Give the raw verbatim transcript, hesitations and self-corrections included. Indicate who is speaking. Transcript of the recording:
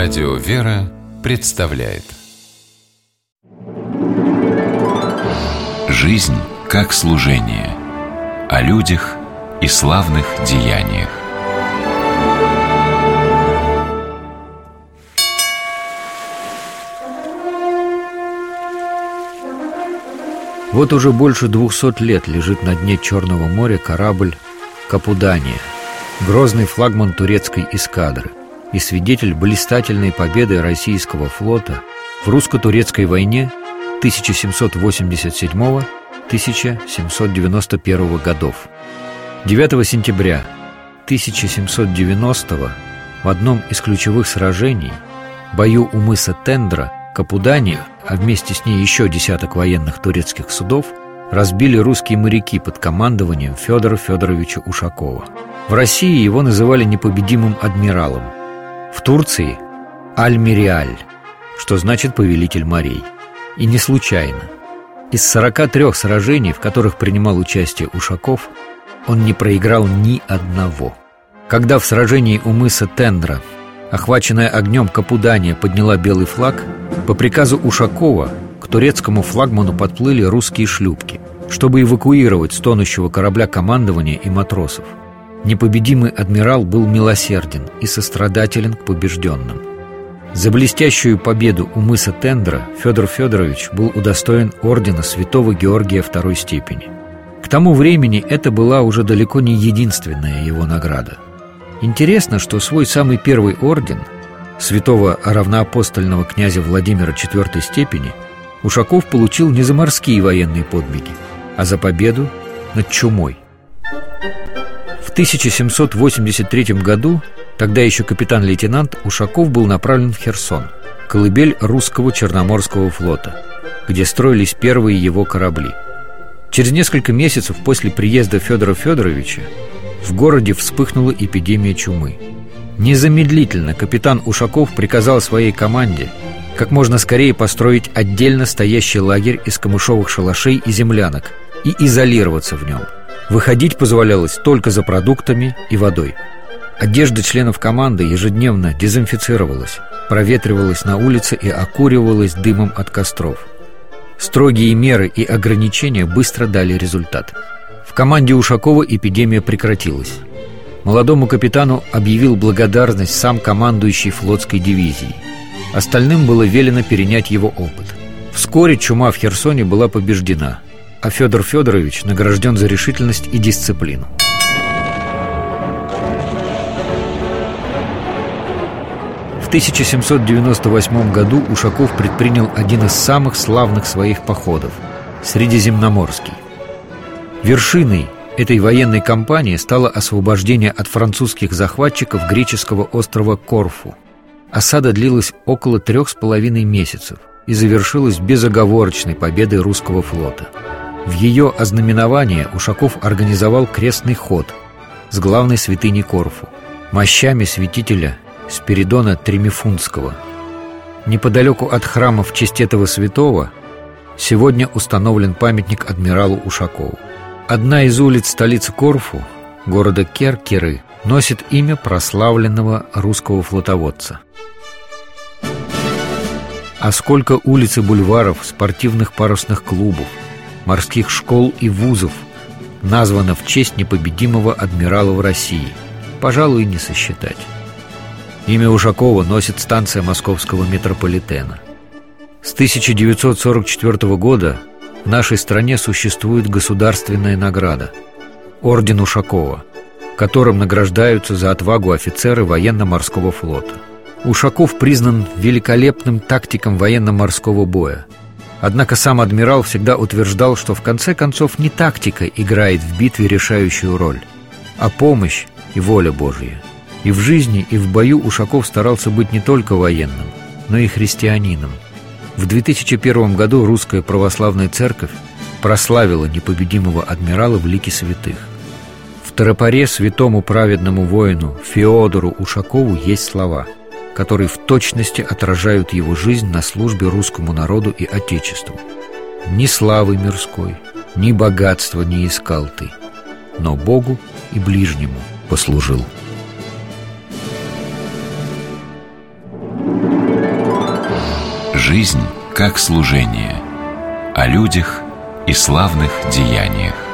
Speaker 1: Радио «Вера» представляет «Жизнь как служение» о людях и славных деяниях.
Speaker 2: Вот уже больше двухсот лет лежит на дне Черного моря корабль «Капудания», грозный флагман турецкой эскадры и свидетель блистательной победы российского флота в русско-турецкой войне тысяча семьсот восемьдесят седьмого — тысяча семьсот девяносто первого годов. девятого сентября тысяча семьсот девяностого в одном из ключевых сражений, бою у мыса Тендра, Капудания, а вместе с ней еще десяток военных турецких судов, разбили русские моряки под командованием Федора Федоровича Ушакова. В России его называли непобедимым адмиралом, в Турции – Аль-Мириаль, что значит «повелитель морей». И не случайно. Из сорока трёх сражений, в которых принимал участие Ушаков, он не проиграл ни одного. Когда в сражении у мыса Тендра охваченная огнем Капудания подняла белый флаг, по приказу Ушакова к турецкому флагману подплыли русские шлюпки, чтобы эвакуировать с тонущего корабля командование и матросов. Непобедимый адмирал был милосерден и сострадателен к побежденным. За блестящую победу у мыса Тендра Федор Федорович был удостоен ордена Святого Георгия второй степени. К тому времени это была уже далеко не единственная его награда. Интересно, что свой самый первый орден святого равноапостольного князя Владимира четвертой степени Ушаков получил не за морские военные подвиги, а за победу над чумой. В тысяча семьсот восемьдесят третьем году, тогда еще капитан-лейтенант, Ушаков был направлен в Херсон, колыбель русского Черноморского флота, где строились первые его корабли. Через несколько месяцев после приезда Федора Федоровича в городе вспыхнула эпидемия чумы. Незамедлительно капитан Ушаков приказал своей команде как можно скорее построить отдельно стоящий лагерь из камышовых шалашей и землянок и изолироваться в нем. Выходить позволялось только за продуктами и водой. Одежда членов команды ежедневно дезинфицировалась, проветривалась на улице и окуривалась дымом от костров. Строгие меры и ограничения быстро дали результат. В команде Ушакова эпидемия прекратилась. Молодому капитану объявил благодарность сам командующий флотской дивизией. Остальным было велено перенять его опыт. Вскоре чума в Херсоне была побеждена, а Федор Федорович награжден за решительность и дисциплину. В тысяча семьсот девяносто восьмом году Ушаков предпринял один из самых славных своих походов – Средиземноморский. Вершиной этой военной кампании стало освобождение от французских захватчиков греческого острова Корфу. Осада длилась около трех с половиной месяцев и завершилась безоговорочной победой русского флота. В ее ознаменование Ушаков организовал крестный ход с главной святыни Корфу, мощами святителя Спиридона Тремифунтского. Неподалеку от храма в честь этого святого сегодня установлен памятник адмиралу Ушакову. Одна из улиц столицы Корфу, города Керкеры, носит имя прославленного русского флотоводца. А сколько улиц и бульваров, спортивных парусных клубов, морских школ и вузов названо в честь непобедимого адмирала в России, пожалуй, не сосчитать. Имя Ушакова носит станция московского метрополитена. С тысяча девятьсот сорок четвёртого года в нашей стране существует государственная награда – Орден Ушакова, которым награждаются за отвагу офицеры военно-морского флота. Ушаков признан великолепным тактиком военно-морского боя. Однако сам адмирал всегда утверждал, что в конце концов не тактика играет в битве решающую роль, а помощь и воля Божья. И в жизни, и в бою Ушаков старался быть не только военным, но и христианином. В две тысячи первом году Русская Православная Церковь прославила непобедимого адмирала в лике святых. В тропаре святому праведному воину Феодору Ушакову есть слова, которые в точности отражают его жизнь на службе русскому народу и Отечеству. «Ни славы мирской, ни богатства не искал ты, но Богу и ближнему послужил».
Speaker 1: Жизнь как служение. О людях и славных деяниях.